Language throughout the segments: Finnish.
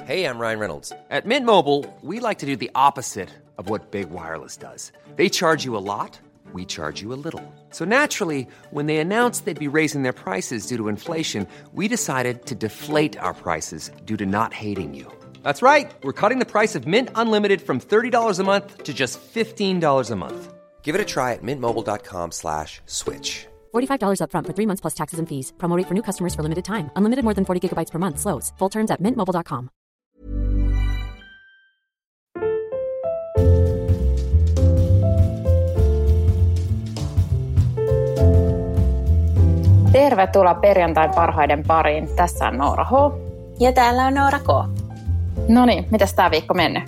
Hey, I'm Ryan Reynolds. At Mint Mobile, we like to do the opposite of what Big Wireless does. They charge you a lot, we charge you a little. So naturally, when they announced they'd be raising their prices due to inflation, we decided to deflate our prices due to not hating you. That's right. We're cutting the price of Mint Unlimited from $30 a month to just $15 a month. Give it a try at mintmobile.com/switch. $45 up front for 3 months plus taxes and fees. Promo rate for new customers for limited time. Unlimited more than 40 gigabytes per month. Slows full terms at mintmobile.com. Tervetuloa perjantain parhaiden pariin. Tässä on Noora H. Ja täällä on Noora K. Noniin, mitäs tää viikko mennyt?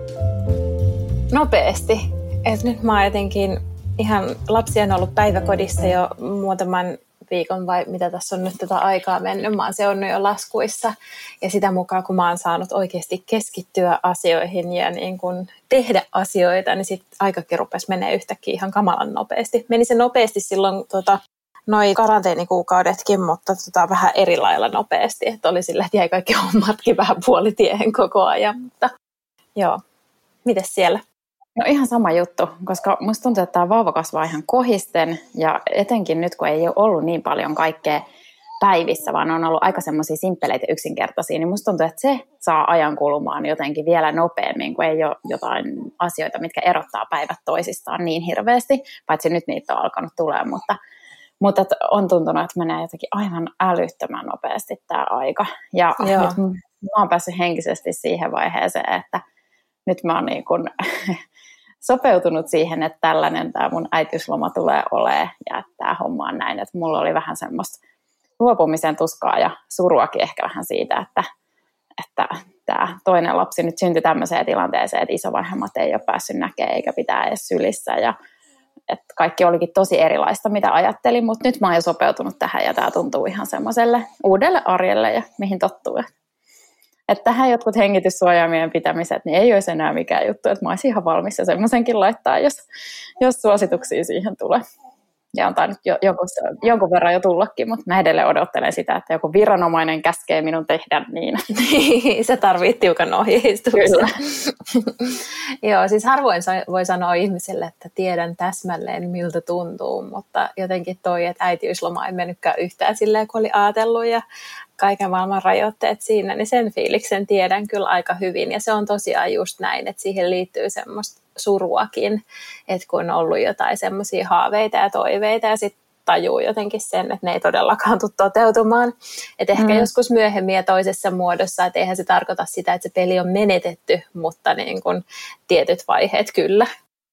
Nopeasti. Et nyt mä oon jotenkin lapsia on ollut päiväkodissa jo muutaman viikon vai mitä tässä on nyt tätä aikaa mennyt. Mä oon seonnut jo laskuissa ja sitä mukaan kun mä oon saanut oikeasti keskittyä asioihin ja niin kun tehdä asioita, niin sitten aikakin rupesi menee yhtäkkiä ihan kamalan nopeasti. Meni se nopeasti silloin noi karanteenikuukaudetkin, mutta vähän eri lailla nopeasti. Että oli sillä, että jäi kaikki hommatkin vähän puolitiehen koko ajan. Mutta joo, mites siellä? No ihan sama juttu, koska musta tuntuu, että tämä vauva kasvaa ihan kohisten ja etenkin nyt, kun ei ole ollut niin paljon kaikkea päivissä, vaan on ollut aika semmoisia simppeleitä yksinkertaisia, niin musta tuntuu, että se saa ajan kulumaan jotenkin vielä nopeammin, kun ei ole jotain asioita, mitkä erottaa päivät toisistaan niin hirveästi, paitsi nyt niitä on alkanut tulemaan, mutta on tuntunut, että menee jotenkin aivan älyttömän nopeasti tämä aika. Ja nyt mä oon päässyt henkisesti siihen vaiheeseen, että nyt mä oon niin kuin sopeutunut siihen, että tällainen tämä mun äitiysloma tulee olemaan ja että tämä homma on näin. Että mulla oli vähän semmoista luopumisen tuskaa ja suruakin ehkä vähän siitä, että tämä toinen lapsi nyt syntyi tämmöiseen tilanteeseen, että isovanhemmat ei ole päässyt näkemään eikä pitää edes sylissä ja että kaikki olikin tosi erilaista, mitä ajattelin, mutta nyt mä oon jo sopeutunut tähän ja tämä tuntuu ihan semmoiselle uudelle arjelle ja mihin tottuu. Että tähän jotkut hengityssuojaimien pitämiset, niin ei olisi enää mikään juttu, että mä olisin ihan valmis ja semmoisenkin laittaa, jos suosituksia siihen tulee. Ja on tainnut jonkun verran jo tullakin, mutta mä edelleen odottelen sitä, että joku viranomainen käskee minun tehdä niin. Se tarvitsee tiukan ohjeistuksen. Joo, siis harvoin voi sanoa ihmiselle, että tiedän täsmälleen miltä tuntuu, mutta jotenkin toi, että äitiysloma ei mennytkään yhtään silleen, kun oli ajatellut ja kaiken maailman rajoitteet siinä, niin sen fiiliksen tiedän kyllä aika hyvin. Ja se on tosiaan just näin, että siihen liittyy semmoista suruakin, että kun on ollut jotain semmoisia haaveita ja toiveita ja sitten tajuu jotenkin sen, että ne ei todellakaan tule toteutumaan. Että ehkä joskus myöhemmin ja toisessa muodossa, että eihän se tarkoita sitä, että se peli on menetetty, mutta niin kun tietyt vaiheet kyllä.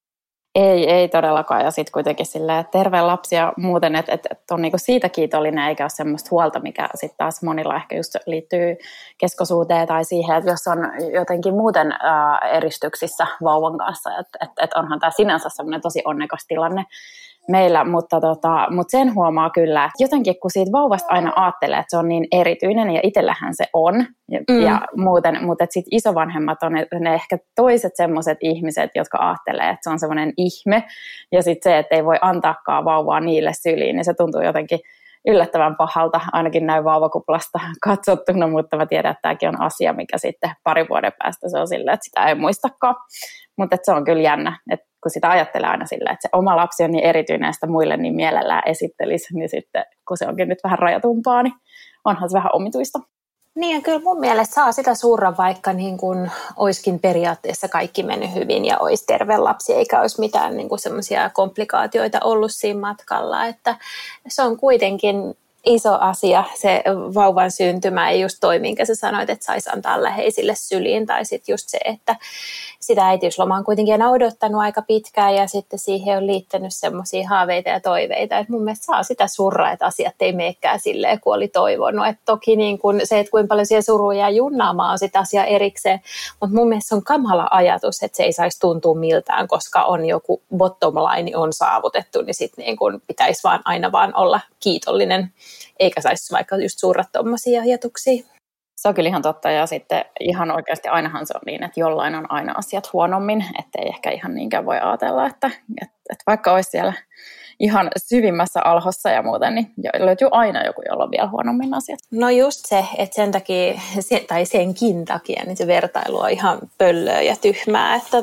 Ei todellakaan, ja sitten kuitenkin silleen, että terve lapsi ja muuten, että on niinku siitä kiitollinen, eikä ole semmoista huolta, mikä sitten taas monilla ehkä just liittyy keskosuuteen tai siihen, että jos on jotenkin muuten eristyksissä vauvan kanssa, että onhan tämä sinänsä semmoinen tosi onnekas tilanne meillä, mutta sen huomaa kyllä, että jotenkin kun siitä vauvasta aina ajattelee, että se on niin erityinen ja itsellähän se on ja muuten, mutta sitten isovanhemmat on ne ehkä toiset semmoiset ihmiset, jotka ajattelee, että se on semmoinen ihme ja sitten se, että ei voi antaakaan vauvaa niille syliin, niin se tuntuu jotenkin yllättävän pahalta, ainakin näin vauvakuplasta katsottuna, mutta mä tiedän, että tämäkin on asia, mikä sitten parin vuoden päästä se on silleen, että sitä ei muistakaan, mutta se on kyllä jännä, että kun sitä ajattelee aina silleen, että se oma lapsi on niin erityinen ja sitä muille niin mielellään esittelisi, niin sitten kun se onkin nyt vähän rajatumpaa, niin onhan se vähän omituista. Niin ja kyllä mun mielestä saa sitä surra, vaikka niin kuin olisikin periaatteessa kaikki mennyt hyvin ja olisi terve lapsi, eikä olisi mitään niin kuin semmoisia komplikaatioita ollut siinä matkalla, että se on kuitenkin iso asia, se vauvan syntymä ei just toi, minkä sä sanoit, että saisi antaa läheisille syliin, tai sitten just se, että sitä äitiyslomaa on kuitenkin aina odottanut aika pitkään, ja sitten siihen on liittänyt semmoisia haaveita ja toiveita, että mun mielestä saa sitä surraa, että asiat ei meekään silleen, kun oli toivonut, että toki niin kun se, että kuinka paljon siihen suruun jää junnaamaan on sitä asiaa erikseen, mutta mun mielestä se on kamala ajatus, että se ei saisi tuntua miltään, koska on joku bottom line on saavutettu, niin sitten niin kun pitäisi aina vaan olla kiitollinen, eikä saisi vaikka just surra tommosia ajatuksia. Se on kyllä ihan totta, ja sitten ihan oikeasti ainahan se on niin, että jollain on aina asiat huonommin, ettei ehkä ihan niinkään voi ajatella, että vaikka olisi siellä ihan syvimmässä alhossa ja muuten, niin löytyy aina joku, jolla on vielä huonommin asiat. No just se, että sen takia, tai senkin takia, niin se vertailu on ihan pöllöä ja tyhmää, että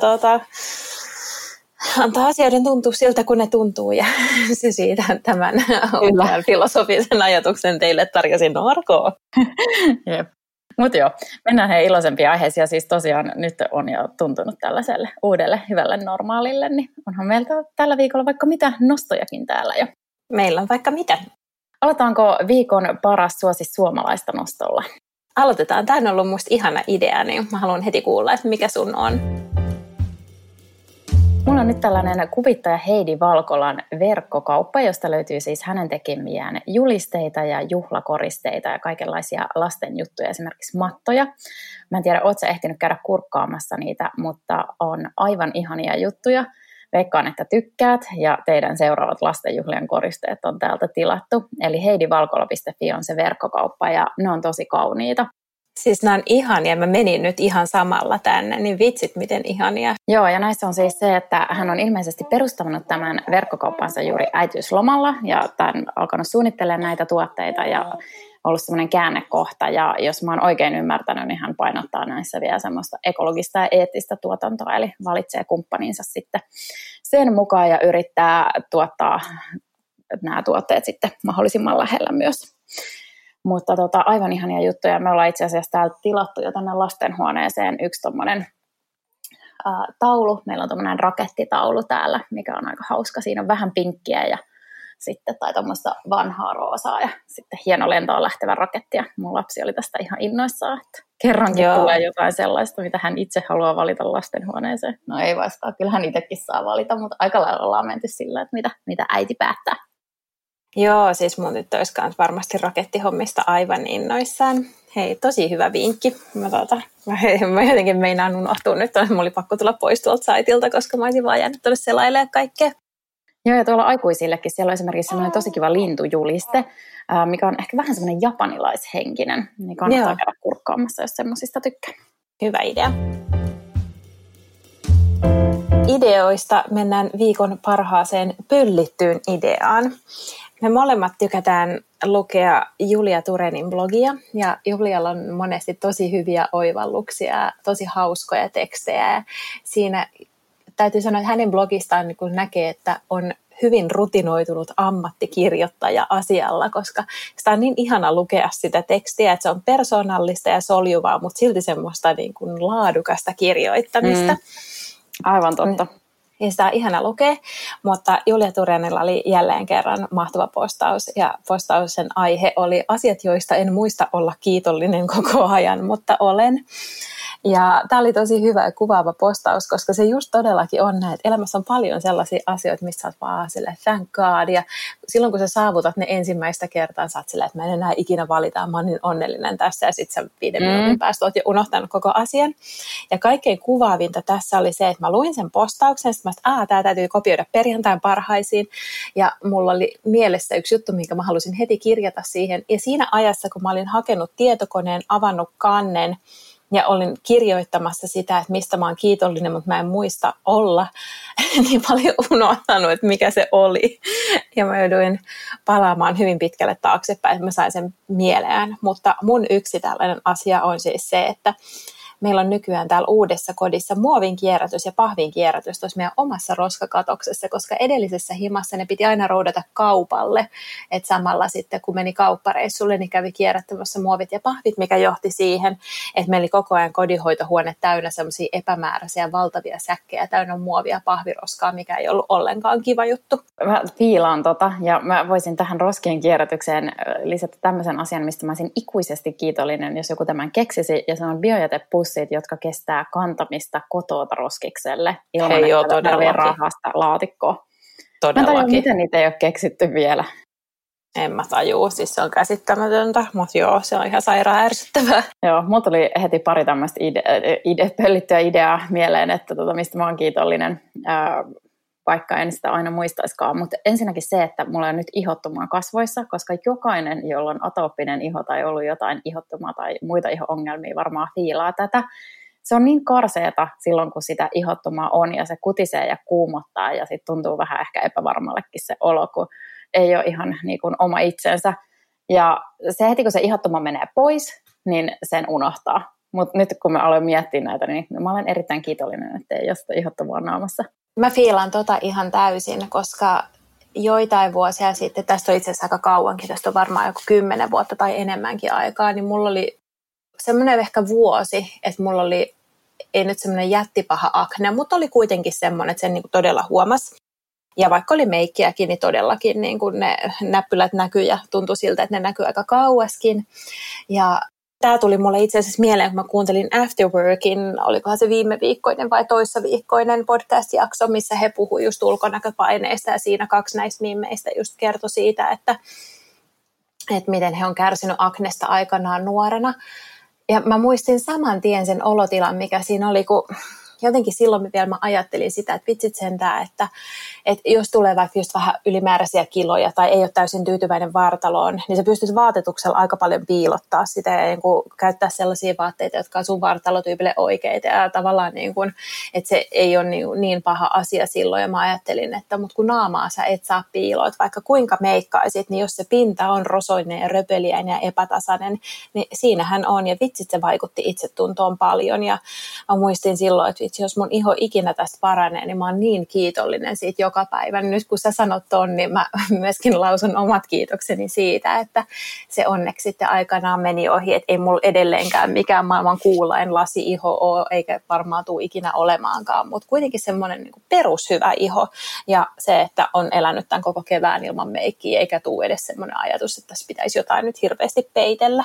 antaa asioiden tuntua siltä, kun ne tuntuu, ja se siitä tämän filosofisen ajatuksen teille tarjosin Marko. Jep. Mutta joo, mennään he iloisempiin aiheisiin, ja siis tosiaan nyt on jo tuntunut tällaiselle uudelle hyvälle normaalille, niin onhan meiltä tällä viikolla vaikka mitä nostojakin täällä jo. Meillä on vaikka mitä. Aloitaanko viikon paras suosi suomalaista nostolla? Aloitetaan. Tämä on ollut musta ihana idea, niin mä haluan heti kuulla, että mikä sun on. Mulla on nyt tällainen kuvittaja Heidi Valkolan verkkokauppa, josta löytyy siis hänen tekemiään julisteita ja juhlakoristeita ja kaikenlaisia lasten juttuja, esimerkiksi mattoja. Mä en tiedä, ootko sä ehtinyt käydä kurkkaamassa niitä, mutta on aivan ihania juttuja. Veikkaan, että tykkäät, ja teidän seuraavat lastenjuhlien koristeet on täältä tilattu. Eli heidivalkola.fi on se verkkokauppa, ja ne on tosi kauniita. Siis nämä on ihania, mä menin nyt ihan samalla tänne, niin vitsit miten ihania. Joo, ja näissä on siis se, että hän on ilmeisesti perustanut tämän verkkokauppansa juuri äitiyslomalla, ja tämän alkanut suunnittelemaan näitä tuotteita, ja ollut semmoinen käännekohta, ja jos mä oon oikein ymmärtänyt, niin hän painottaa näissä vielä semmoista ekologista ja eettistä tuotantoa, eli valitsee kumppaninsa sitten sen mukaan, ja yrittää tuottaa nämä tuotteet sitten mahdollisimman lähellä myös. Mutta aivan ihania juttuja. Me ollaan itse asiassa täältä tilattu jo tänne lastenhuoneeseen yksi tommonen taulu. Meillä on tommonen rakettitaulu täällä, mikä on aika hauska. Siinä on vähän pinkkiä ja sitten tai tommoista vanhaa roosaa ja sitten hieno lentoon lähtevä raketti. Ja mun lapsi oli tästä ihan innoissaan, että kerrankin tulee jotain sellaista, mitä hän itse haluaa valita lastenhuoneeseen. No ei vastaan, kyllä hän itsekin saa valita, mutta aika lailla ollaan menty sillä, että mitä äiti päättää. Joo, siis mun nyt olisi varmasti rakettihommista aivan innoissaan. Hei, tosi hyvä vinkki. Mä jotenkin meinaan unohtua nyt, että mulla oli pakko tulla pois tuolta saitilta, koska mä olisin vaan jäänyt tuonne selailemaan kaikkea. Joo, ja tuolla aikuisillekin siellä on esimerkiksi sellainen tosi kiva lintujuliste, mikä on ehkä vähän semmoinen japanilaishenkinen, niin kannattaa käydä kurkkaamassa, jos semmoisista tykkää. Hyvä idea. Ideoista mennään viikon parhaaseen pöllittyyn ideaan. Me molemmat tykätään lukea Julia Turenin blogia, ja Julialla on monesti tosi hyviä oivalluksia, tosi hauskoja tekstejä. Ja siinä täytyy sanoa, että hänen blogistaan niin kun näkee, että on hyvin rutinoitunut ammattikirjoittaja asialla, koska sitä on niin ihana lukea sitä tekstiä, että se on persoonallista ja soljuvaa, mutta silti semmoista niin kuin laadukasta kirjoittamista. Aivan totta. Ja sitä on ihana lukea, mutta Julia Turenilla oli jälleen kerran mahtava postaus, ja postauksen aihe oli asiat, joista en muista olla kiitollinen koko ajan, mutta olen. Ja tämä oli tosi hyvä ja kuvaava postaus, koska se just todellakin on näin, että elämässä on paljon sellaisia asioita, missä sä oot vaan silleen thank God, ja silloin kun sä saavutat ne ensimmäistä kertaa, sä oot silleen, että mä en enää ikinä valita, mä oon niin onnellinen tässä, ja sit sä 5 minuutin päästä oot jo unohtanut koko asian. Ja kaikkein kuvaavinta tässä oli se, että mä luin sen postauksen, sitten mä sanoin, että tää täytyy kopioida perjantain parhaisiin, ja mulla oli mielessä yksi juttu, minkä mä halusin heti kirjata siihen, ja siinä ajassa, kun mä olin hakenut tietokoneen, avannut kannen, ja olin kirjoittamassa sitä, että mistä mä oon kiitollinen, mutta mä en muista olla niin paljon unohtanut, että mikä se oli. Ja mä jouduin palaamaan hyvin pitkälle taaksepäin, että mä sain sen mieleen. Mutta mun yksi tällainen asia on siis se, että meillä on nykyään täällä uudessa kodissa muovin kierrätys ja pahvin kierrätys tuossa meidän omassa roskakatoksessa, koska edellisessä himassa ne piti aina roudata kaupalle. Et samalla sitten, kun meni kauppareissulle, niin kävi kierrättämässä muovit ja pahvit, mikä johti siihen, että meillä oli koko ajan kodinhoitohuone täynnä semmoisia epämääräisiä valtavia säkkejä täynnä muovia ja pahviroskaa, mikä ei ollut ollenkaan kiva juttu. Mä fiilaan ja mä voisin tähän roskien kierrätykseen lisätä tämmöisen asian, mistä mä olisin ikuisesti kiitollinen, jos joku tämän keksisi, ja se on biojätepussit, jotka kestää kantamista kotoota roskikselle ilman, että tarvitsee rahasta laatikkoa. Todellakin. Mä tajun, miten niitä ei ole keksitty vielä. En mä tajuu, siis se on käsittämätöntä, mutta joo, se on ihan sairaan ärsyttävää. Joo, mulla tuli heti pari tämmöistä pöllittyä ideaa mieleen, että mistä mä oon kiitollinen, vaikka en sitä aina muistaiskaan. Mutta ensinnäkin se, että mulla on nyt ihottumaa kasvoissa, koska jokainen, jolla on atooppinen iho tai ollut jotain ihottumaa tai muita iho-ongelmia, varmaan fiilaa tätä. se on niin karseeta silloin, kun sitä ihottumaa on ja se kutisee ja kuumottaa ja sitten tuntuu vähän ehkä epävarmallekin se olo, kun ei ole ihan niin kuin oma itsensä. Ja se heti, kun se ihottuma menee pois, niin sen unohtaa. Mutta nyt kun mä aloin miettiä näitä, niin mä olen erittäin kiitollinen, että ei ole sitä ihottumaa naamassa. Mä fiilaan ihan täysin, koska joitain vuosia sitten, tästä on itse asiassa aika kauankin, tästä on varmaan joku 10 vuotta tai enemmänkin aikaa, niin mulla oli semmoinen ehkä vuosi, että mulla oli, ei nyt semmoinen jättipaha akne, mutta oli kuitenkin semmoinen, että sen niin kuin todella huomasi. Ja vaikka oli meikkiäkin, niin todellakin niin kuin ne näppylät näkyi ja tuntui siltä, että ne näkyy aika kauaskin. Ja tämä tuli mulle itse asiassa mieleen, kun mä kuuntelin Afterworkin, olikohan se viime viikkoinen vai toissa viikkoinen podcast-jakso, missä he puhuivat just ulkonäköpaineista ja siinä 2 näistä mimeistä just kertoi siitä, että miten he on kärsinyt aknesta aikanaan nuorena. Ja mä muistin saman tien sen olotilan, mikä siinä oli, kun jotenkin silloin vielä mä ajattelin sitä, että vitsit sentään, että jos tulee vaikka just vähän ylimääräisiä kiloja tai ei ole täysin tyytyväinen vartaloon, niin sä pystyt vaatetuksella aika paljon piilottaa sitä ja niin kuin käyttää sellaisia vaatteita, jotka on sun vartalotyypille oikeita ja tavallaan niin kuin, että se ei ole niin paha asia silloin. Ja mä ajattelin, että mut kun naamaa sä et saa piiloa, että vaikka kuinka meikkaisit, niin jos se pinta on rosoinen ja röpeliäinen ja epätasainen, niin siinähän on ja vitsit se vaikutti itsetuntoon paljon ja mä muistin silloin, että jos mun iho ikinä tästä paranee, niin mä oon niin kiitollinen siitä joka päivä. Nyt kun sä sanot ton, niin mä myöskin lausun omat kiitokseni siitä, että se onneksi sitten aikanaan meni ohi, että ei mulla edelleenkään mikään maailman kuulain lasi-iho ole, eikä varmaan tule ikinä olemaankaan, mutta kuitenkin semmoinen niin kuin perushyvä iho ja se, että on elänyt tämän koko kevään ilman meikkiä, eikä tule edes semmoinen ajatus, että tässä pitäisi jotain nyt hirveästi peitellä.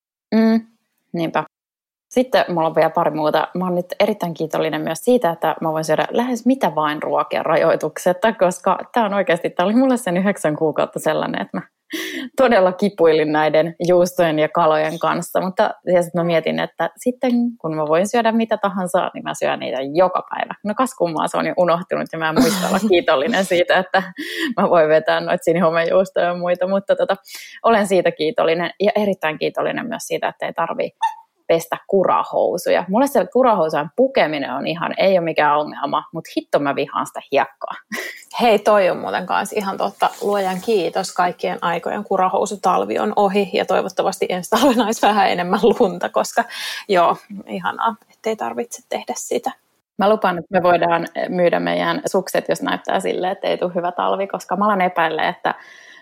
Niinpä. Sitten mulla on vielä pari muuta. Mä oon nyt erittäin kiitollinen myös siitä, että mä voin syödä lähes mitä vain ruokia rajoituksetta, koska tää oli mulle sen 9 kuukautta sellainen, että mä todella kipuilin näiden juustojen ja kalojen kanssa, mutta sitten mä mietin, että sitten kun mä voin syödä mitä tahansa, niin mä syön niitä joka päivä. No kas kummaa, se on jo unohtunut ja mä en muista olla kiitollinen siitä, että mä voin vetää noita sinihomejuustoja ja muita, mutta olen siitä kiitollinen ja erittäin kiitollinen myös siitä, että ei tarvitse pestä kurahousuja. Mulle se kurahousujen pukeminen on ei ole mikään ongelma, mutta hitto mä vihaan sitä hiekkaa. Hei, toi on muuten kanssa ihan totta. Luojan kiitos, kaikkien aikojen kurahousutalvi on ohi ja toivottavasti ensi talvena olisi vähän enemmän lunta, koska joo, ihanaa, ettei tarvitse tehdä sitä. Mä lupaan, että me voidaan myydä meidän sukset, jos näyttää silleen, että ei tule hyvä talvi, koska mä alan epäillä, että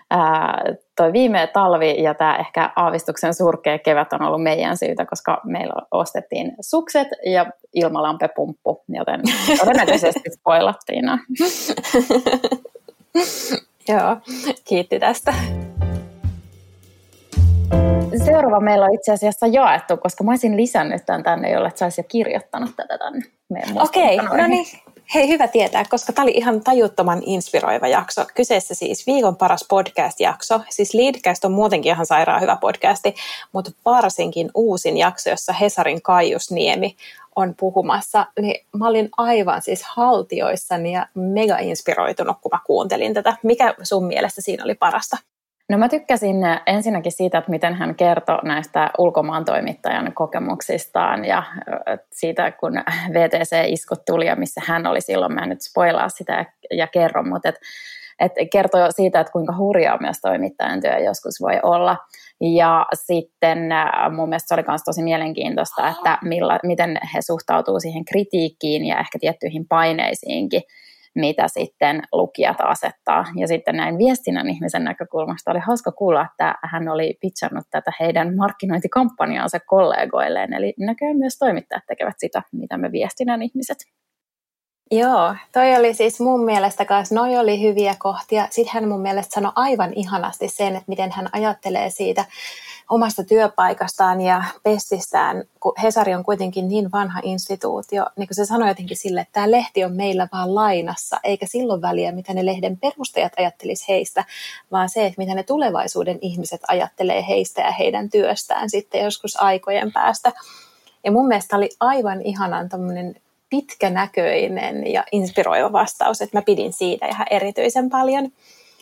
toi viime talvi ja tämä ehkä aavistuksen surkea kevät on ollut meidän syytä, koska meillä ostettiin sukset ja ilmalampepumppu, joten todennäköisesti spoilattiin. Joo, kiitti tästä. Seuraava meillä on itse asiassa jaettu, koska mä olisin lisännyt tämän tänne, jolle sä olisit jo kirjoittanut tätä tänne. Okei, no niin. Hei, hyvä tietää, koska tämä oli ihan tajuttoman inspiroiva jakso. Kyseessä siis viikon paras podcast-jakso. Siis Leadcast on muutenkin ihan sairaan hyvä podcasti, mutta varsinkin uusin jakso, jossa Hesarin Kaius Niemi on puhumassa. Niin mä olin aivan siis haltioissani ja mega inspiroitunut, kun mä kuuntelin tätä. Mikä sun mielestä siinä oli parasta? No mä tykkäsin ensinnäkin siitä, että miten hän kertoi näistä ulkomaan toimittajan kokemuksistaan ja siitä, kun VTC-iskut tuli ja missä hän oli silloin. Mä en nyt spoilaa sitä ja kerro, mutta et kertoi siitä, että kuinka hurjaa myös toimittajan työ joskus voi olla. Ja sitten mun mielestä se oli myös tosi mielenkiintoista, että miten he suhtautuu siihen kritiikkiin ja ehkä tiettyihin paineisiinkin, mitä sitten lukijat asettaa. Ja sitten näin viestinnän ihmisen näkökulmasta oli hauska kuulla, että hän oli pitchannut tätä heidän markkinointikampanjaansa kollegoilleen. Eli näköjään myös toimittajat tekevät sitä, mitä me viestinnän ihmiset. Joo, toi oli siis mun mielestä kanssa, noi oli hyviä kohtia. Sitten hän mun mielestä sanoi aivan ihanasti sen, että miten hän ajattelee siitä omasta työpaikastaan ja pestistään, kun Hesari on kuitenkin niin vanha instituutio, niin kuin se sanoi jotenkin sille, että tämä lehti on meillä vaan lainassa, eikä silloin väliä, mitä ne lehden perustajat ajattelisi heistä, vaan se, että mitä ne tulevaisuuden ihmiset ajattelee heistä ja heidän työstään sitten joskus aikojen päästä. Ja mun mielestä oli aivan ihanan tämmöinen pitkänäköinen ja inspiroiva vastaus, että mä pidin siitä ihan erityisen paljon.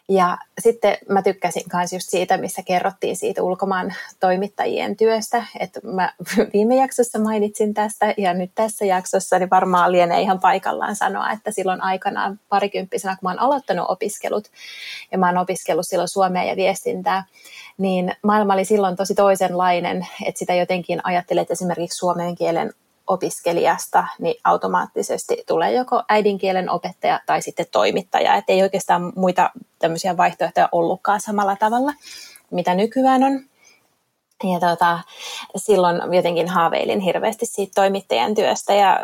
Ja sitten mä tykkäsin myös just siitä, missä kerrottiin siitä ulkomaan toimittajien työstä, että mä viime jaksossa mainitsin tästä ja nyt tässä jaksossa niin varmaan lienee ihan paikallaan sanoa, että silloin aikanaan parikymppisenä, kun mä oon aloittanut opiskelut ja mä oon opiskellut silloin suomea ja viestintää, niin maailma oli silloin tosi toisenlainen, että sitä jotenkin ajattelee, että esimerkiksi suomen kielen opiskelijasta, niin automaattisesti tulee joko äidinkielen opettaja tai sitten toimittaja. Että ei oikeastaan muita tämmöisiä vaihtoehtoja ollutkaan samalla tavalla, mitä nykyään on. Ja silloin jotenkin haaveilin hirveästi siitä toimittajan työstä ja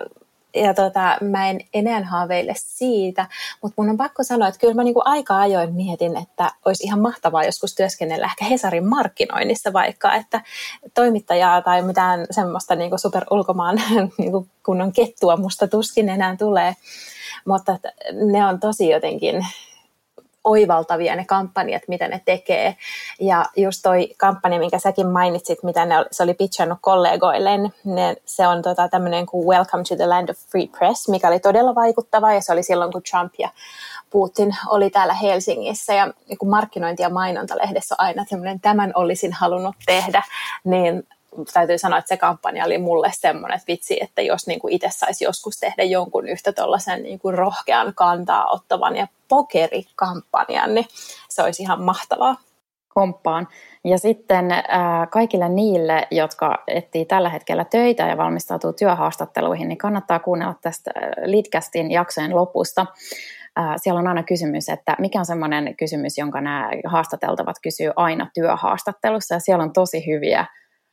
mä en enää haaveile siitä, mutta mun on pakko sanoa, että kyllä mä niinku aika ajoin mietin, että olisi ihan mahtavaa joskus työskennellä ehkä Hesarin markkinoinnissa vaikka, että toimittajaa tai mitään semmoista niinku super ulkomaan niinku kunnon kettua musta tuskin enää tulee, mutta ne on tosi jotenkin oivaltavia ne kampanjat, mitä ne tekee. Ja just toi kampanja, minkä säkin mainitsit, mitä se oli pitchannut kollegoilleen, se on tämmöinen kuin Welcome to the Land of Free Press, mikä oli todella vaikuttava, ja se oli silloin, kun Trump ja Putin oli täällä Helsingissä, ja kun markkinointi- ja mainontalehdessä on aina semmoinen, tämän olisin halunnut tehdä, niin täytyy sanoa, että se kampanja oli mulle semmoinen, että vitsi, että jos niin kuin itse saisi joskus tehdä jonkun yhtä tuollaisen niin kuin rohkean kantaa ottavan ja pokerikampanjan, niin se olisi ihan mahtavaa. Komppaan. Ja sitten kaikille niille, jotka etsii tällä hetkellä töitä ja valmistautuu työhaastatteluihin, niin kannattaa kuunnella tästä Leadcastin jaksojen lopusta. Siellä on aina kysymys, että mikä on semmoinen kysymys, jonka nämä haastateltavat kysyy aina työhaastattelussa, ja siellä on tosi hyviä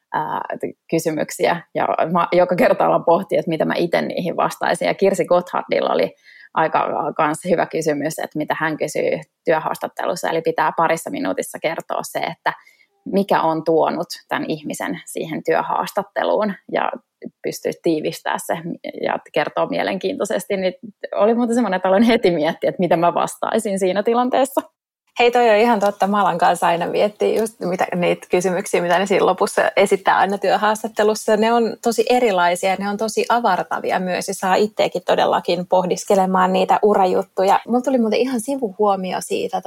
kysymyksiä, ja joka kerta ollaan pohtia, että mitä mä itse niihin vastaisin, ja Kirsi Gotthardilla oli aika kanssa hyvä kysymys, että mitä hän kysyy työhaastattelussa, eli pitää parissa minuutissa kertoa se, että mikä on tuonut tämän ihmisen siihen työhaastatteluun, ja pystyy tiivistämään se ja kertoa mielenkiintoisesti, niin oli muuten semmoinen, että aloin heti miettiä, että mitä mä vastaisin siinä tilanteessa. Hei, toi on ihan totta. Malan kanssa aina miettii just niitä kysymyksiä, mitä ne siinä lopussa esittää aina työhaastattelussa. Ne on tosi erilaisia, ne on tosi avartavia myös ja saa itseäkin todellakin pohdiskelemaan niitä urajuttuja. Mulla tuli muuten ihan sivuhuomio siitä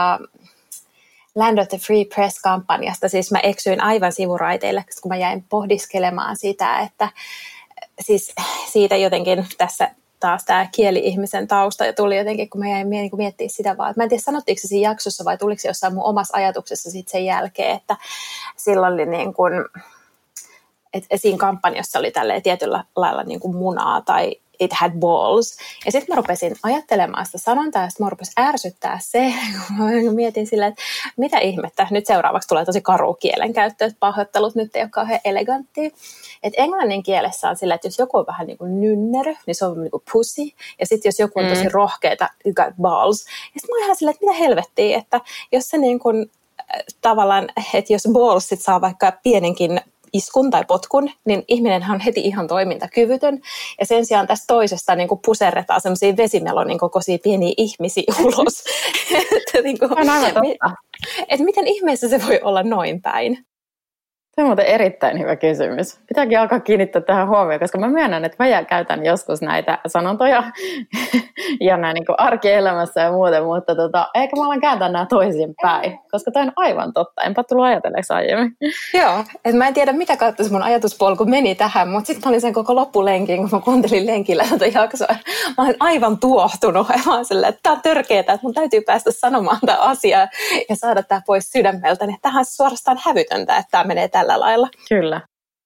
Land of the Free Press-kampanjasta. Siis mä eksyin aivan sivuraiteille, kun mä jäin pohdiskelemaan sitä, että siis siitä jotenkin tässä taas tämä kieli-ihmisen tausta ja tuli jotenkin, kun mä jäin miettimään sitä vaan. Mä en tiedä, sanottiinko se siinä jaksossa vai tuliko se jossain mun omassa ajatuksessa sitten sen jälkeen, että silloin oli niin kuin, että siinä kampanjassa oli tälleen tietyllä lailla niin kuin munaa tai it had balls. Ja sitten mä rupesin ajattelemaan sitä sanontaa ja sitten mä rupesin ärsyttää se, kun mä mietin silleen, että mitä ihmettä, nyt seuraavaksi tulee tosi karu kielenkäyttö, että pahoittelut nyt ei ole kauhean eleganttia. Että englannin kielessä on silleen, että jos joku on vähän niin kuin nynnerö, niin se on niin kuin pussy. Ja sitten jos joku on tosi rohkeita, you got balls. Ja sitten mä oon ihan silleen, että mitä helvettiä, että jos se niin kuin tavallaan, että jos ballsit saa vaikka pienenkin iskun tai potkun, niin ihminenhän on heti ihan toimintakyvytön. Ja sen sijaan tästä toisesta niin kuin puserretaan sellaisia vesimelonin kokoisia pieniä ihmisiä ulos. Että miten ihmeessä se voi olla noin päin? Tämä on muuten erittäin hyvä kysymys. Pitääkin alkaa kiinnittää tähän huomioon, koska mä myönnän, että mä käytän joskus näitä sanontoja ja näin niin kuin arkielämässä ja muuten, mutta eikä mä alan kääntää nämä toisinpäin, koska tämä on aivan totta. Enpä tullut ajatelleeksi aiemmin. Joo, että mä en tiedä mitä kautta mun ajatuspolku meni tähän, mutta sitten mä olin sen koko loppulenkin, kun mä kuuntelin lenkillä tätä jaksoa. Mä olin aivan tuohtunut ja mä olin silleen, että tää on törkeetä, että mun täytyy päästä sanomaan tämä asia ja saada tämä pois sydämeltä. Niin tämähän on suorastaan hävytöntä, että tämä menee tällä lailla. Kyllä.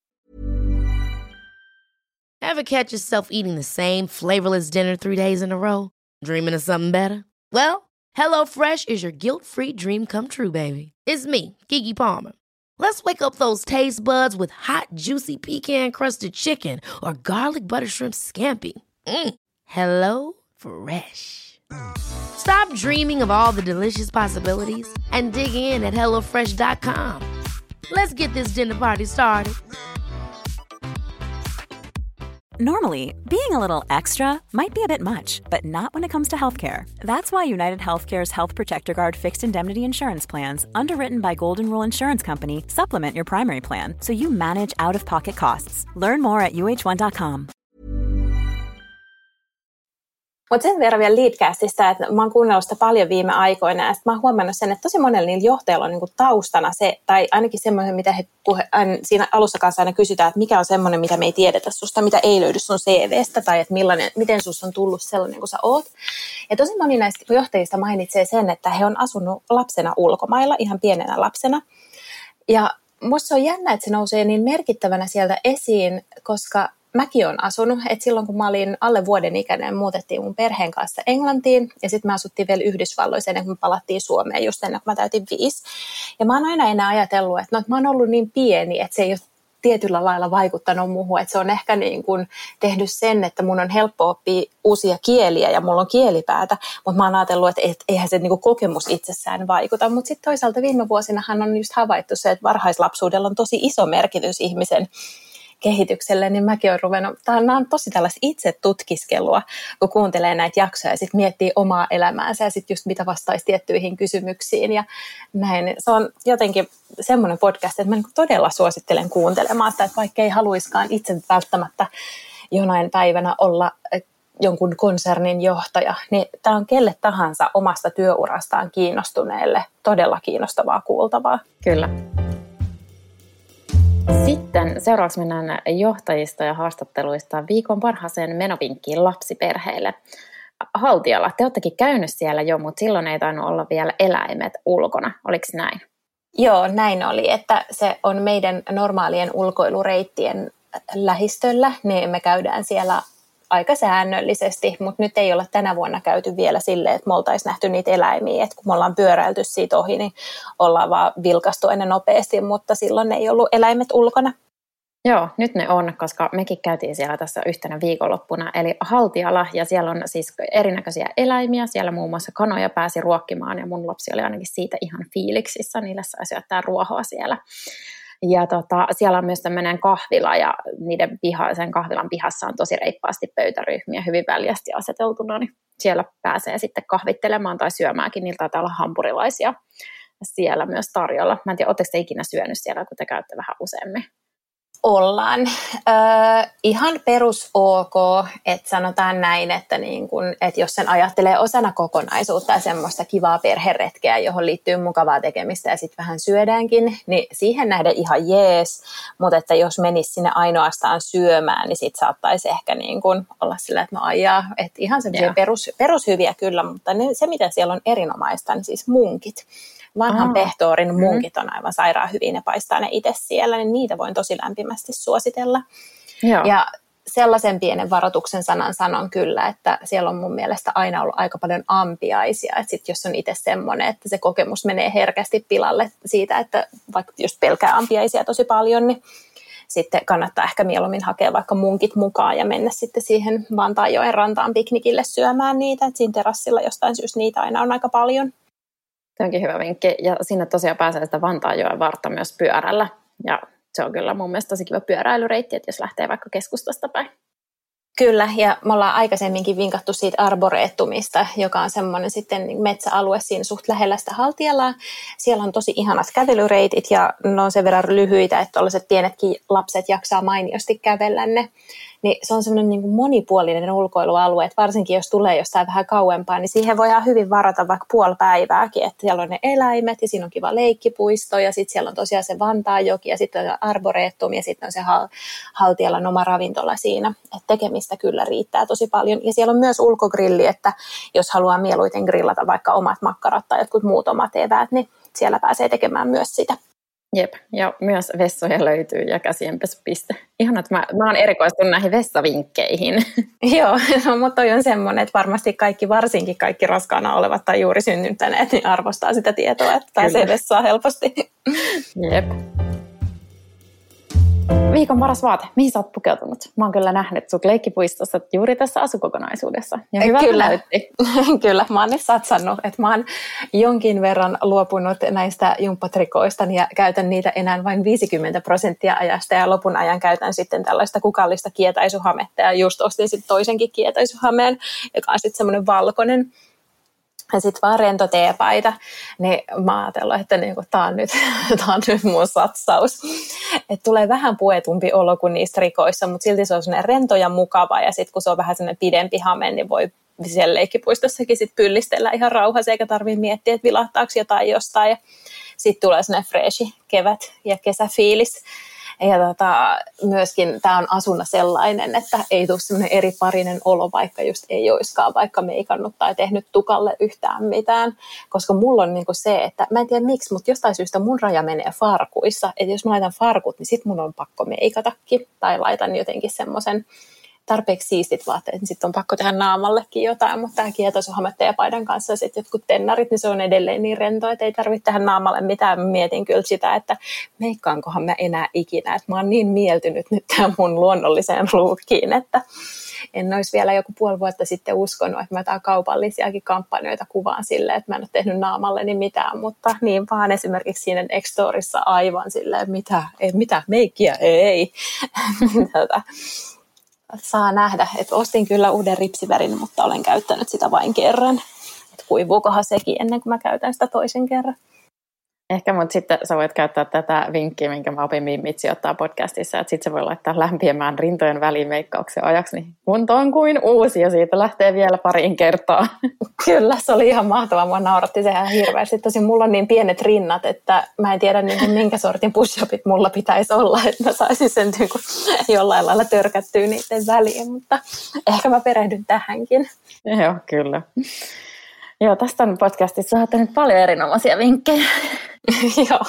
Ever catch yourself eating the same flavorless dinner 3 days in a row? Dreaming of something better? Well, HelloFresh is your guilt-free dream come true, baby. It's me, Keke Palmer. Let's wake up those taste buds with hot, juicy pecan-crusted chicken or garlic butter shrimp scampi. Hello Fresh. Stop dreaming of all the delicious possibilities and dig in at HelloFresh.com. Let's get this dinner party started. Normally, being a little extra might be a bit much, but not when it comes to healthcare. That's why United Healthcare's Health Protector Guard fixed indemnity insurance plans, underwritten by Golden Rule Insurance Company, supplement your primary plan so you manage out-of-pocket costs. Learn more at uh1.com. Mutta sen verran vielä Leadcastista, että mä oon kuunnellut sitä paljon viime aikoina, ja mä oon huomannut sen, että tosi monella niillä johtajilla on niinku taustana se, tai ainakin semmoinen, mitä he siinä alussa kanssa aina kysytään, että mikä on semmoinen, mitä me ei tiedetä susta, mitä ei löydy sun CVstä, tai että miten susta on tullut sellainen kuin sä oot. Ja tosi moni näistä johtajista mainitsee sen, että he on asunut lapsena ulkomailla, ihan pienenä lapsena, ja musta se on jännä, että se nousee niin merkittävänä sieltä esiin, koska mäkin olen asunut, että silloin kun mä olin alle vuoden ikäinen, muutettiin mun perheen kanssa Englantiin ja sitten me asuttiin vielä Yhdysvalloissa ennen kuin me palattiin Suomeen just ennen kuin mä täytin 5. Ja mä oon aina enää ajatellut, että mä oon ollut niin pieni, että se ei ole tietyllä lailla vaikuttanut muuhun, että se on ehkä niin kuin tehnyt sen, että mun on helppo oppia uusia kieliä ja mulla on kielipäätä, mutta mä oon ajatellut, että eihän se niin kuin kokemus itsessään vaikuta, mutta sitten toisaalta viime vuosinahan on just havaittu se, että varhaislapsuudella on tosi iso merkitys ihmisen kehitykselle, niin mäkin olen ruvennut, nämä on tosi tällaista itse tutkiskelua, kun kuuntelee näitä jaksoja ja sitten miettii omaa elämäänsä ja sitten just mitä vastaisi tiettyihin kysymyksiin ja näin. Se on jotenkin semmoinen podcast, että mä todella suosittelen kuuntelemaan sitä, että vaikka ei haluiskaan itse välttämättä jonain päivänä olla jonkun konsernin johtaja, niin tämä on kelle tahansa omasta työurastaan kiinnostuneelle todella kiinnostavaa kuultavaa. Kyllä. Sitten seuraavaksi mennään johtajista ja haastatteluista viikon parhaaseen menovinkkiin lapsiperheille. Haltialla, te olettekin käynyt siellä jo, mutta silloin ei tainnut olla vielä eläimet ulkona. Oliko näin? Joo, näin oli, että se on meidän normaalien ulkoilureittien lähistöllä, niin me käydään siellä aika säännöllisesti, mutta nyt ei olla tänä vuonna käyty vielä silleen, että me oltaisiin nähty niitä eläimiä, että kun me ollaan pyöräilty siitä ohi, niin ollaan vaan vilkastu ennen nopeasti, mutta silloin ei ollut eläimet ulkona. Joo, nyt ne on, koska mekin käytiin siellä tässä yhtenä viikonloppuna, eli Haltiala, ja siellä on siis erinäköisiä eläimiä, siellä muun muassa kanoja pääsi ruokkimaan, ja mun lapsi oli ainakin siitä ihan fiiliksissä, niille sai syöttää ruohoa siellä. Ja siellä on myös tämmöinen kahvila ja sen kahvilan pihassa on tosi reippaasti pöytäryhmiä hyvin väljästi aseteltuna, niin siellä pääsee sitten kahvittelemaan tai syömäänkin, niillä taitaa olla hampurilaisia siellä myös tarjolla. Mä en tiedä, oletteko te ikinä syönyt siellä, kun te käytte vähän useammin? Ollaan. Ihan perus ok, että sanotaan näin, että, niin kun, että jos sen ajattelee osana kokonaisuutta ja semmoista kivaa perheretkeä, johon liittyy mukavaa tekemistä ja sitten vähän syödäänkin, niin siihen nähden ihan jees, mutta että jos menisi sinne ainoastaan syömään, niin sitten saattaisi ehkä niin kun olla sillä, että no ajaa, että ihan semmoisia perushyviä kyllä, mutta se mitä siellä on erinomaista, niin siis munkit. Vanhan Pehtoorin munkit on aivan sairaan hyvin, ne paistaa ne itse siellä, niin niitä voin tosi lämpimästi suositella. Joo. Ja sellaisen pienen varoituksen sanon kyllä, että siellä on mun mielestä aina ollut aika paljon ampiaisia, että sit jos on itse semmoinen, että se kokemus menee herkästi pilalle siitä, että vaikka just pelkää ampiaisia tosi paljon, niin sitten kannattaa ehkä mieluummin hakea vaikka munkit mukaan ja mennä sitten siihen Vantaanjoen rantaan piknikille syömään niitä, että siinä terassilla jostain syystä niitä aina on aika paljon. Se onkin hyvä vinkki. Ja sinne tosiaan pääsee sitä Vantaanjoen vartta myös pyörällä. Ja se on kyllä mun mielestä tosi kiva pyöräilyreitti, että jos lähtee vaikka keskustasta päin. Kyllä, ja me ollaan aikaisemminkin vinkattu siitä arboretumista, joka on semmoinen sitten metsäalue siinä suht lähellä sitä Haltialaa. Siellä on tosi ihanat kävelyreitit ja ne on sen verran lyhyitä, että tällaiset pienetkin lapset jaksaa mainiosti kävellä ne. Niin se on semmoinen niin kuin monipuolinen ulkoilualue, että varsinkin jos tulee jostain vähän kauempaa, niin siihen voidaan hyvin varata vaikka puoli päivääkin, että siellä on ne eläimet ja siinä on kiva leikkipuisto ja sitten siellä on tosiaan se Vantaanjoki ja sitten on arboretum ja sitten on se Haltialan oma ravintola siinä, että tekemistä kyllä riittää tosi paljon. Ja siellä on myös ulkogrilli, että jos haluaa mieluiten grillata vaikka omat makkarat tai jotkut muut omat eväät, niin siellä pääsee tekemään myös sitä. Jep, ja myös vessoja löytyy ja käsienpesupiste. Ihan, että mä oon erikoistunut näihin vessavinkkeihin. Joo, mutta toi on semmoinen, että varmasti varsinkin kaikki raskaana olevat tai juuri synnyttäneet, niin arvostaa sitä tietoa, että pääsee vessaan helposti. Jep. Viikon paras vaate. Mihin sä oot pukeutunut? Mä oon kyllä nähnyt sut leikkipuistossa juuri tässä asukokonaisuudessa. Ja hyvältä näytti. Kyllä, mä oon nyt satsannut, että mä oon jonkin verran luopunut näistä jumppatrikoista ja käytän niitä enää vain 50% ajasta ja lopun ajan käytän sitten tällaista kukallista kietaisuhametta ja just ostin sitten toisenkin kietaisuhameen, joka on sitten semmoinen valkoinen. Ja sitten vaan rento teepaita, niin mä ajattelin, että niinku, tää on nyt mun satsaus. Et tulee vähän puetumpi olo kuin niissä rikoissa, mutta silti se on sellainen rento ja mukava. Ja sitten kun se on vähän sellainen pidempi hame, niin voi siellä leikkipuistossakin sit pyllistellä ihan rauhassa, eikä tarvitse miettiä, että vilahtaako jotain jostain. Ja sitten tulee sellainen freshi kevät- ja kesäfiilis. Ja myöskin tämä on asuna sellainen, että ei tule sellainen eriparinen olo, vaikka just ei olisikaan vaikka meikannut tai tehnyt tukalle yhtään mitään. Koska mulla on niinku se, että mä en tiedä miksi, mutta jostain syystä mun raja menee farkuissa. Että jos mä laitan farkut, niin sit mun on pakko meikatakin. Tai laitan jotenkin semmoisen tarpeeksi siistit vaatteet, niin sitten on pakko tehdä naamallekin jotain. Mutta tämä kietosuhame teepaidan kanssa ja sitten jotkut tennarit, niin se on edelleen niin rento, että ei tarvitse tehdä naamalle mitään. Mä mietin kyllä sitä, että meikkaankohan mä enää ikinä. Että mä oon niin mieltynyt nyt tähän mun luonnolliseen luukkiin, että en olisi vielä joku puoli vuotta sitten uskonut, että mä jotain kaupallisiakin kampanjoita kuvaan silleen, että mä en ole tehnyt naamalleni mitään, mutta niin vaan esimerkiksi siinä X-Storissa aivan silleen, mitä meikkiä, ei. Saa nähdä, että ostin kyllä uuden ripsivärin, mutta olen käyttänyt sitä vain kerran. Et kuivuukohan sekin ennen kuin mä käytän sitä toisen kerran. Ehkä, mutta sitten sä voit käyttää tätä vinkkiä, minkä mä opin Mitsi ottaa podcastissa, että sitten se voi laittaa lämpiämään rintojen väliin meikkauksen ajaksi, niin kunto on kuin uusi ja siitä lähtee vielä pariin kertaa. Kyllä, se oli ihan mahtavaa. Mua nauratti se ihan hirveästi. Tosin mulla on niin pienet rinnat, että mä en tiedä minkä sortin push-upit mulla pitäisi olla, että mä saisin sen jollain lailla törkättyä niiden väliin, mutta ehkä mä perehdyn tähänkin. Joo, kyllä. Joo, tästä on podcastissa saatte nyt paljon erinomaisia vinkkejä. Joo.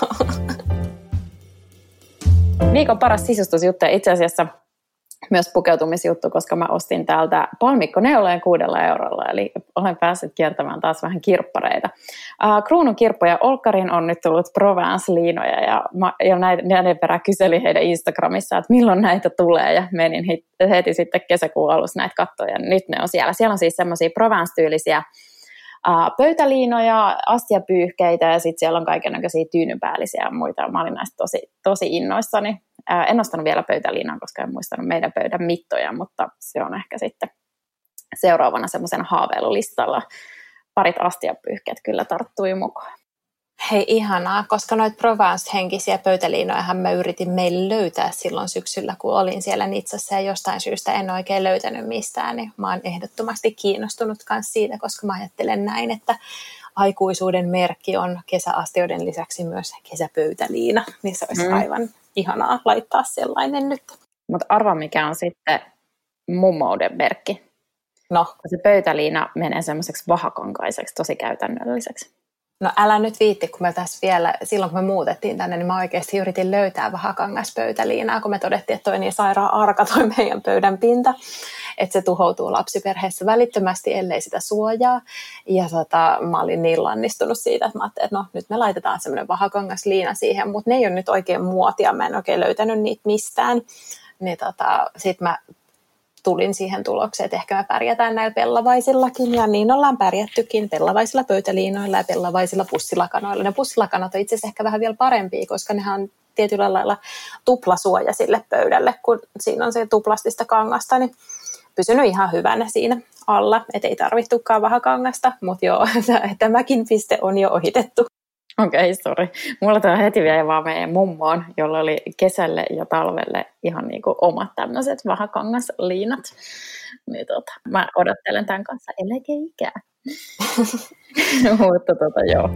Viikon paras sisustusjuttu ja itse asiassa myös pukeutumisjuttu, koska mä ostin täältä palmikkoneulojen 6 eurolla, eli olen päässyt kiertämään taas vähän kirppareita. Kruunun kirppoja Olkkariin on nyt tullut Provence-liinoja ja näiden perään kyselin heidän Instagramissa, että milloin näitä tulee ja menin heti sitten kesäkuun alussa näitä katsoja ja nyt ne on siellä. Siellä on siis semmoisia Provence-tyylisiä pöytäliinoja, astiapyyhkeitä ja sitten siellä on kaikennäköisiä tyynypäällisiä ja muita. Mä olin näistä tosi innoissani. En ostanut vielä pöytäliinaa, koska en muistanut meidän pöydän mittoja, mutta se on ehkä sitten seuraavana semmoisen haaveilulistalla. Parit astiapyyhkeet kyllä tarttui mukaan. Hei, ihanaa, koska noita Provence-henkisiä pöytäliinojahan mä yritin meille löytää silloin syksyllä, kun olin siellä Nitsassa ja jostain syystä en oikein löytänyt mistään, niin mä oon ehdottomasti kiinnostunut myös siitä, koska mä ajattelen näin, että aikuisuuden merkki on kesäastioiden lisäksi myös kesäpöytäliina, niin se olisi aivan ihanaa laittaa sellainen nyt. Mutta arvaa mikä on sitten mummouden merkki. No. Se pöytäliina menee semmoiseksi vahakankaiseksi, tosi käytännölliseksi. No älä nyt viitti, kun me tässä vielä, silloin kun me muutettiin tänne, niin mä oikeasti yritin löytää vahakangaspöytäliinaa, kun me todettiin, että toi niin sairaan arka toi meidän pöydän pinta, että se tuhoutuu lapsiperheessä välittömästi, ellei sitä suojaa. Ja mä olin niin lannistunut siitä, että mä ajattelin, että no nyt me laitetaan semmoinen vahakangasliina siihen, mutta ne ei ole nyt oikein muotia, mä en oikein löytänyt niitä mistään. Niin sit mä tulin siihen tulokseen, että ehkä me pärjätään näillä pellavaisillakin, ja niin ollaan pärjättykin pellavaisilla pöytäliinoilla ja pellavaisilla pussilakanoilla. Ne pussilakanat on itse asiassa ehkä vähän vielä parempia, koska nehän on tietyllä lailla tuplasuoja sille pöydälle, kun siinä on se tuplastista kangasta, niin pysynyt ihan hyvänä siinä alla, et ei tarvittukaan vahakangasta, mutta joo, tämäkin piste on jo ohitettu. Okei, sori. Mulla tämä heti vielä vaan meidän mummoon, jolla oli kesälle ja talvelle ihan niin kuin omat tämmöiset vahakangasliinat. Niin mä odottelen tämän kanssa eläkeikää. Mutta joo.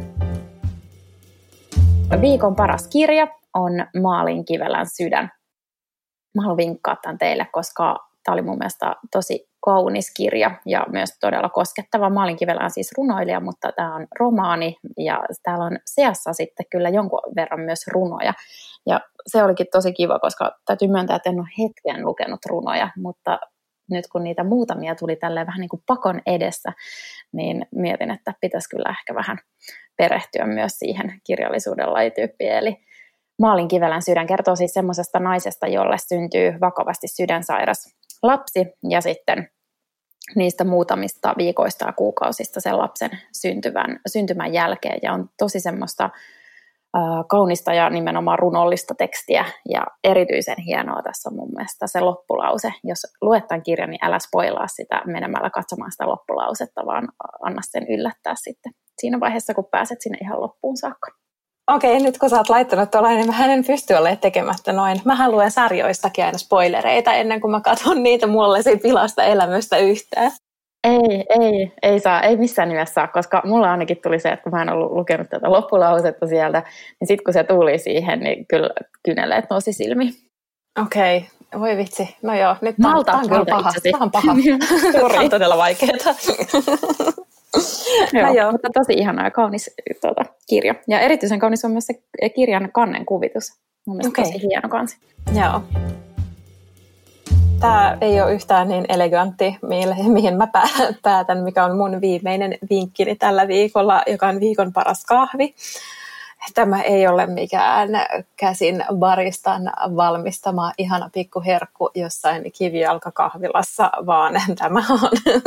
Viikon paras kirja on Malin Kivelän Sydän. Mä haluan vinkkaa tämän teille, koska tämä oli mun mielestä tosi kaunis kirja ja myös todella koskettava. Malin Kivelä on siis runoilija, mutta tämä on romaani ja täällä on seassa sitten kyllä jonkun verran myös runoja. Ja se olikin tosi kiva, koska täytyy myöntää, että en ole hetken lukenut runoja, mutta nyt kun niitä muutamia tuli tälleen vähän niin kuin pakon edessä, niin mietin, että pitäisi kyllä ehkä vähän perehtyä myös siihen kirjallisuuden lajityyppiin. Eli Malin Kivelän Sydän kertoo siis semmoisesta naisesta, jolle syntyy vakavasti sydänsairas lapsi ja sitten niistä muutamista viikoista ja kuukausista sen lapsen syntymän jälkeen. Ja on tosi semmoista kaunista ja nimenomaan runollista tekstiä ja erityisen hienoa tässä on mun mielestä se loppulause. Jos luet tämän kirjan, niin älä spoilaa sitä menemällä katsomaan sitä loppulausetta, vaan anna sen yllättää sitten siinä vaiheessa, kun pääset sinne ihan loppuun saakka. Okei, nyt kun sä oot laittanut tuollainen, niin mä en pysty olemaan tekemättä noin. Mä luen sarjoistakin aina spoilereita ennen kuin mä katson niitä, mulle se ei pilasta elämystä yhtään. Ei saa, ei missään nimessä saa, koska mulla ainakin tuli se, että kun mä en ollut lukenut tätä loppulausetta sieltä, niin sitten kun se tuli siihen, niin kyllä kyneleet nousi silmiin. Okei, voi vitsi. No joo, nyt Malta on kyllä paha. Tämä on paha. Tämä on todella vaikeaa. Joo, mutta tosi ihana ja kaunis kirja. Ja erityisen kaunis on myös se kirjan kannen kuvitus. Mun mielestä tosi hieno kansi. Joo. Tämä ei ole yhtään niin elegantti, mihin mä päätän, mikä on mun viimeinen vinkkini tällä viikolla, joka on viikon paras kahvi. Tämä ei ole mikään käsin baristan valmistama ihana pikkuherkku jossain kivijalkakahvilassa, vaan tämä on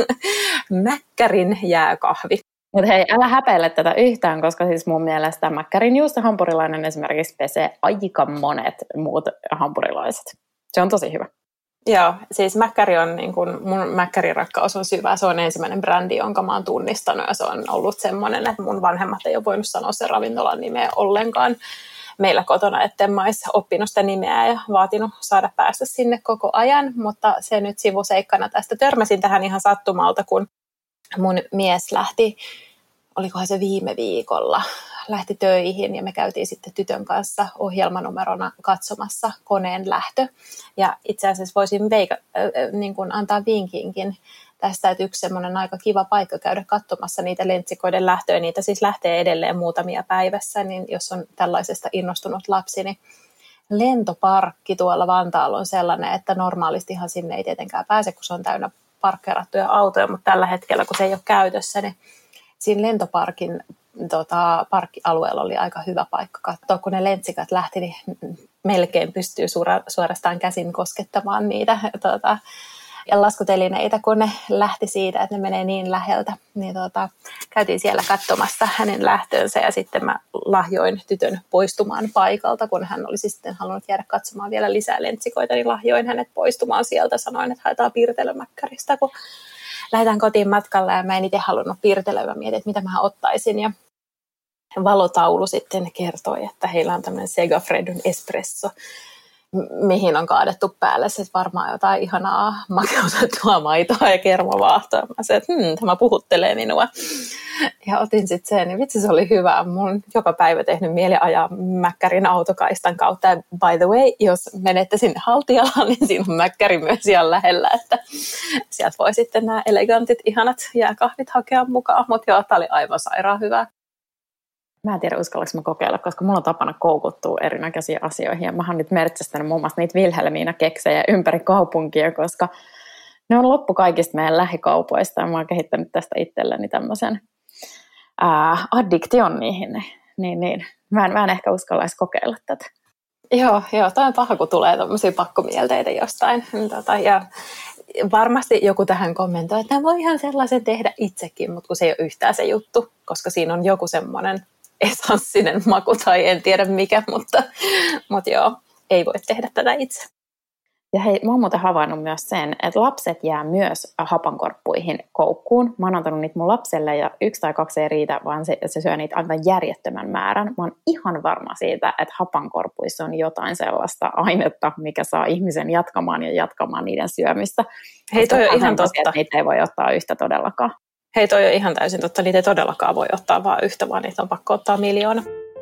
Mäkkärin jääkahvi. Mutta hei, älä häpeile tätä yhtään, koska siis mun mielestä Mäkkärin juustohampurilainen esimerkiksi pesee aika monet muut hampurilaiset. Se on tosi hyvä. Joo, siis Mäkkäri on, niin kun, mun Mäkkäri-rakkaus on syvä. Se on ensimmäinen brändi, jonka mä oon tunnistanut, ja se on ollut semmoinen, että mun vanhemmat ei ole voinut sanoa sen ravintolan nimeä ollenkaan meillä kotona, etten mä olisi oppinut sitä nimeä ja vaatinut saada päästä sinne koko ajan, mutta se nyt sivuseikkana tästä. Törmäsin tähän ihan sattumalta, kun mun mies lähti, olikohan se viime viikolla, lähti töihin ja me käytiin sitten tytön kanssa ohjelmanumerona katsomassa Koneen lähtö. Ja itse asiassa voisin niin kuin antaa vinkinkin tästä, että yksi semmoinen aika kiva paikka käydä katsomassa niitä lentsikoiden lähtöjä. Niitä siis lähtee edelleen muutamia päivässä, niin jos on tällaisesta innostunut lapsi, niin lentoparkki tuolla Vantaalla on sellainen, että normaalistihan sinne ei tietenkään pääse, kun se on täynnä parkkeerattuja autoja, mutta tällä hetkellä, kun se ei ole käytössä, niin siinä lentoparkin parkkialueella oli aika hyvä paikka katsoa, kun ne lentsikat lähti, niin melkein pystyy suorastaan käsin koskettamaan niitä ja laskutelineitä, kun ne lähti siitä, että ne menee niin läheltä. Niin käytiin siellä katsomassa hänen lähtöönsä ja sitten mä lahjoin tytön poistumaan paikalta, kun hän olisi sitten halunnut jäädä katsomaan vielä lisää lentsikoita, niin lahjoin hänet poistumaan sieltä. Sanoin, että haetaan piirtelömäkkäristä, kun lähdetään kotiin matkalle ja mä en itse halunnut piirtelöä. Mä mietin, että mitä mä ottaisin ja valotaulu sitten kertoi, että heillä on tämmöinen Segafredun espresso, mihin on kaadettu päälle se varmaan jotain ihanaa makeutettua maitoa ja kermavaahtoa. Mä sanoin, että tämä puhuttelee minua. Ja otin sitten sen, niin vitsi se oli hyvä. Mun on joka päivä tehnyt mieli ajaa Mäkkärin autokaistan kautta. Ja by the way, jos menette sinne Haltialaan, niin siinä on Mäkkäri myös ihan lähellä. Että sieltä voi sitten nämä elegantit, ihanat jääkahvit hakea mukaan. Mutta joo, tää oli aivan sairaan hyvä. Mä en tiedä, uskallanko mä kokeilla, koska mulla on tapana koukuttua erinäköisiin asioihin. Ja mä oon nyt metsästänyt muun muassa niitä Wilhelmina-keksejä ympäri kaupunkia, koska ne on loppu kaikista meidän lähikaupoista. Ja mä oon kehittänyt tästä itselleni tämmöisen addiktion niihin. Niin. Mä en ehkä uskallaisi kokeilla tätä. Joo, toi on paha, kun tulee tommosia pakkomielteitä jostain. Ja varmasti joku tähän kommentoi, että voi ihan sellaisen tehdä itsekin, mutta kun se ei ole yhtään se juttu, koska siinä on joku semmoinen esanssinen maku tai en tiedä mikä, mutta joo, ei voi tehdä tätä itse. Ja hei, mä oon muuten havainnut myös sen, että lapset jää myös hapankorppuihin koukkuun. Mä oon antanut niitä mun lapselle ja 1 tai 2 ei riitä, vaan se syö niitä aivan järjettömän määrän. Mä oon ihan varma siitä, että hapankorpuissa on jotain sellaista ainetta, mikä saa ihmisen jatkamaan niiden syömistä. Hei, toi on ihan totta. Niitä ei voi ottaa yhtä todellakaan. Hei, toi on ihan täysin totta. Niitä ei todellakaan voi ottaa vaan yhtä, vaan niitä on pakko ottaa 1,000,000.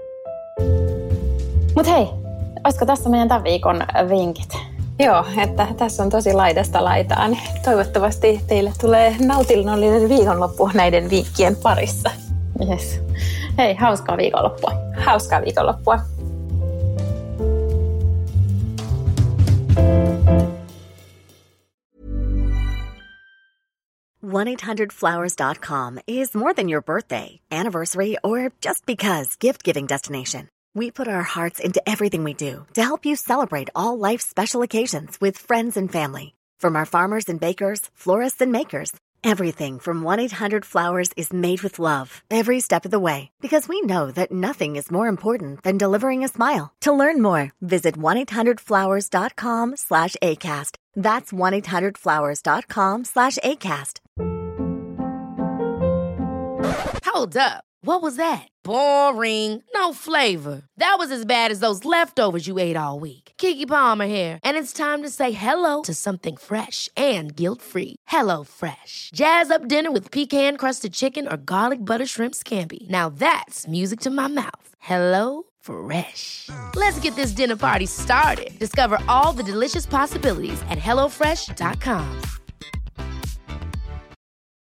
Mut hei, olisiko tässä meidän tämän viikon vinkit? Joo, että tässä on tosi laidasta laitaan. Toivottavasti teille tulee nautinnollinen viikonloppu näiden vinkkien parissa. Yes. Hei, hauskaa viikonloppua. Hauskaa viikonloppua. $1-800-Flowers.com is more than your birthday, anniversary, or just because gift-giving destination. We put our hearts into everything we do to help you celebrate all life's special occasions with friends and family. From our farmers and bakers, florists and makers, everything from 1-800-Flowers is made with love every step of the way, because we know that nothing is more important than delivering a smile. To learn more, visit 1-800-Flowers.com/ACAST. That's 1-800-Flowers.com/ACAST. Hold up. What was that? Boring. No flavor. That was as bad as those leftovers you ate all week. Keke Palmer here, and it's time to say hello to something fresh and guilt-free. Hello Fresh. Jazz up dinner with pecan-crusted chicken or garlic butter shrimp scampi. Now that's music to my mouth. Hello Fresh. Let's get this dinner party started. Discover all the delicious possibilities at HelloFresh.com.